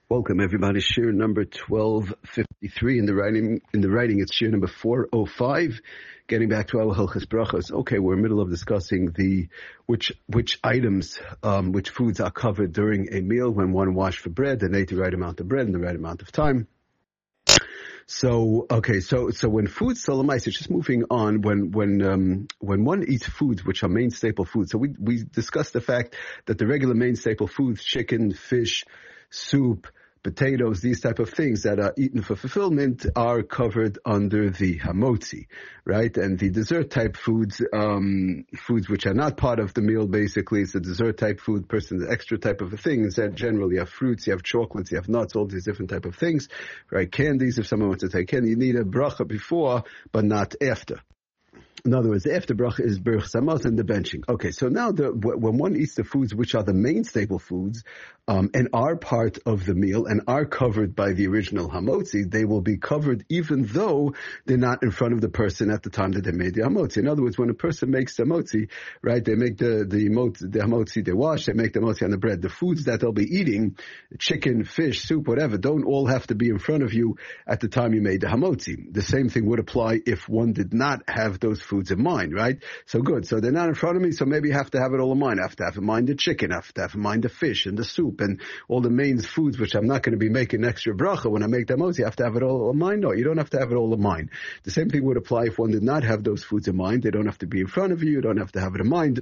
Welcome everybody. Shir number 1253 in the writing. It's shir number 405. Getting back to our Hilchos Brachos. Okay, we're in the middle of discussing which items, which foods are covered during a meal when one washed for bread and ate the right amount of bread in the right amount of time. So when food salamais, it's just moving on. When one eats foods which are main staple foods. So we discussed the fact that the regular main staple foods, chicken, fish, soup, potatoes, these type of things that are eaten for fulfillment are covered under the hamotzi, right? And the dessert type foods, foods which are not part of the meal, basically, it's a dessert type food, the extra type of a thing. Instead, generally you have fruits, you have chocolates, you have nuts, all these different type of things, right? Candies, if someone wants to take candy, you need a bracha before, but not after. In other words, the after bracha is berach samot and the benching. Okay, so now when one eats the foods which are the main staple foods, and are part of the meal and are covered by the original hamotzi, they will be covered even though they're not in front of the person at the time that they made the hamotzi. In other words, when a person makes the hamotzi, right, they make the hamotzi, they wash, they make the hamotzi on the bread. The foods that they'll be eating, chicken, fish, soup, whatever, don't all have to be in front of you at the time you made the hamotzi. The same thing would apply if one did not have those foods in mind, right? So good. So they're not in front of me, so maybe you have to have it all in mind. I have to have in mind the chicken, I have to have in mind the fish and the soup and all the main foods which I'm not going to be making extra bracha when I make the hamotzi. You have to have it all in mind. No, you don't have to have it all in mind. The same thing would apply if one did not have those foods in mind. They don't have to be in front of you. You don't have to have it in mind.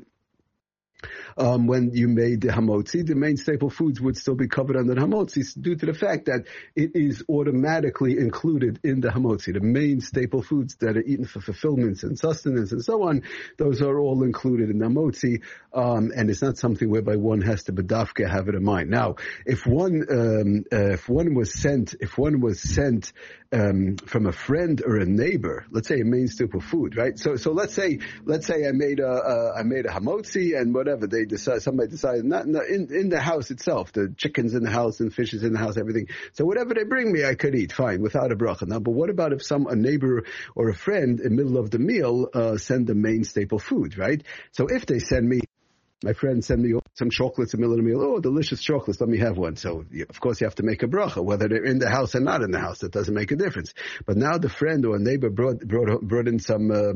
When you made the hamotzi, the main staple foods would still be covered under the hamotzi due to the fact that it is automatically included in the hamotzi. The main staple foods that are eaten for fulfillments and sustenance and so on, those are all included in the hamotzi, and it's not something whereby one has to bedafka have it in mind. Now, if one was sent from a friend or a neighbor, let's say a main staple food, right? So let's say I made a hamotzi and whatever somebody decided not in the house itself, the chicken's in the house and fish is in the house, everything. So whatever they bring me, I could eat fine without a bracha. Now, but what about if a neighbor or a friend in the middle of the meal send the main staple food, right? So if they my friends send me some chocolates in the middle of the meal. Oh, delicious chocolates. Let me have one. So, of course, you have to make a bracha, whether they're in the house or not in the house. That doesn't make a difference. But now the friend or a neighbor brought in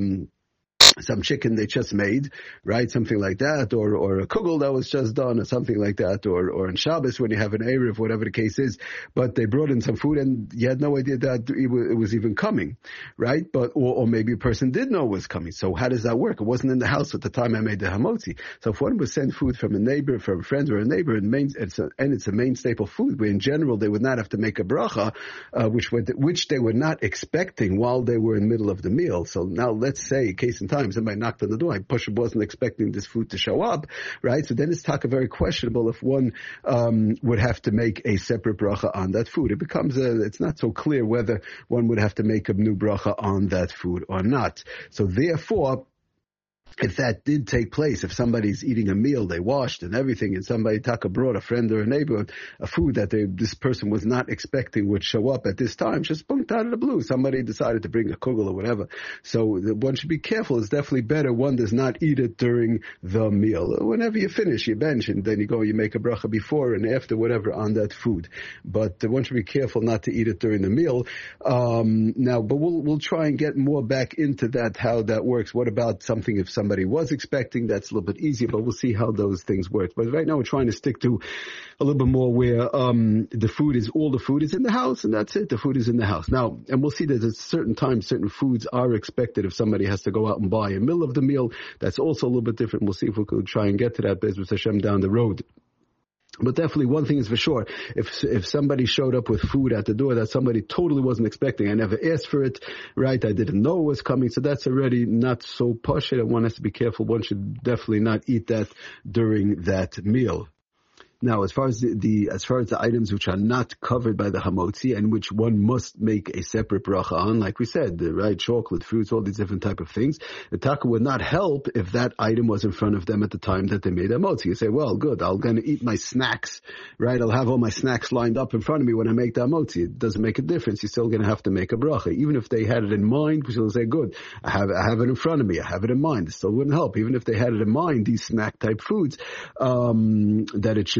some chicken they just made, right? Something like that, or a kugel that was just done, or something like that, or in Shabbos when you have an Erev, whatever the case is. But they brought in some food and you had no idea that it was even coming, right? But or maybe a person did know it was coming. So how does that work? It wasn't in the house at the time I made the hamotzi. So if one was sent food from a neighbor, from a friend or a neighbor, and it's a main staple food, where in general they would not have to make a bracha, which they were not expecting while they were in the middle of the meal. So now let's say, case in time, somebody knocked on the door. Pusher wasn't expecting this food to show up, right? So then it's very questionable if one would have to make a separate bracha on that food. It becomes it's not so clear whether one would have to make a new bracha on that food or not. So therefore, if that did take place, if somebody's eating a meal, they washed and everything, and somebody brought a friend or a neighbor a food that this person was not expecting would show up at this time, just bunked out of the blue. Somebody decided to bring a kugel or whatever. So one should be careful. It's definitely better one does not eat it during the meal. Whenever you finish, you bench, and then you make a bracha before and after, whatever, on that food. But one should be careful not to eat it during the meal. Now, but we'll try and get more back into that, how that works. What about something if somebody was expecting? That's a little bit easier, but we'll see how those things work. But right now we're trying to stick to a little bit more where all the food is in the house, and that's it. The food is in the house. Now, and we'll see that at certain times, certain foods are expected if somebody has to go out and buy in the middle of the meal. That's also a little bit different. We'll see if we could try and get to that Bezos Hashem down the road. But definitely one thing is for sure, if somebody showed up with food at the door that somebody totally wasn't expecting, I never asked for it, right? I didn't know it was coming, so that's already not so posh, and one has to be careful. One should definitely not eat that during that meal. Now, as far as the items which are not covered by the hamotzi and which one must make a separate bracha on, like we said, the right chocolate, fruits, all these different type of things, the taka would not help if that item was in front of them at the time that they made the hamotzi. You say, well, good, I'm going to eat my snacks, right? I'll have all my snacks lined up in front of me when I make the hamotzi. It doesn't make a difference. You're still going to have to make a bracha, even if they had it in mind. Which will say, good, I have it in front of me. I have it in mind. It still wouldn't help, even if they had it in mind. These snack type foods, that it should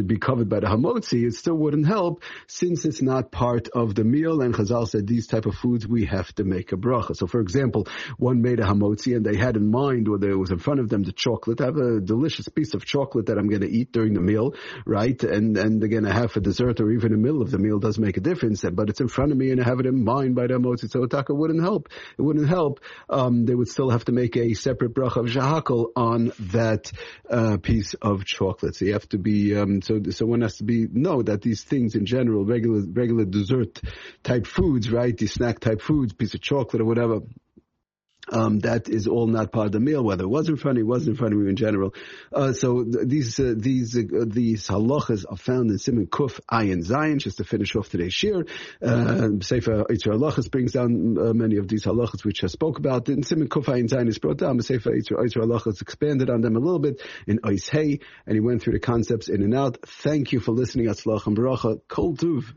be covered by the hamotzi, it still wouldn't help since it's not part of the meal. And Chazal said these type of foods we have to make a bracha. So, for example, one made a hamotzi and they had in mind, or there was in front of them the chocolate. I have a delicious piece of chocolate that I'm going to eat during the meal, right? And again, I have for dessert or even in the middle of the meal does make a difference. But it's in front of me and I have it in mind by the hamotzi. So taka wouldn't help. It wouldn't help. They would still have to make a separate bracha of shahakal on that piece of chocolate. So you have to be so one has to know that these things in general, regular dessert type foods, right? These snack type foods, piece of chocolate or whatever. That is all not part of the meal, whether it was in front of you, wasn't in front of you in general. So these halachas are found in Siman Kuf Ayin Zayin, just to finish off today's shir. Sefer Eitzer Halachas brings down many of these halachas which I spoke about. In Siman Kuf Ayin Zayin is brought down. Sefer Eitzer Halachas expanded on them a little bit in Ois Hey, and he went through the concepts in and out. Thank you for listening. Atzlach and Baracha. Kol Tuv.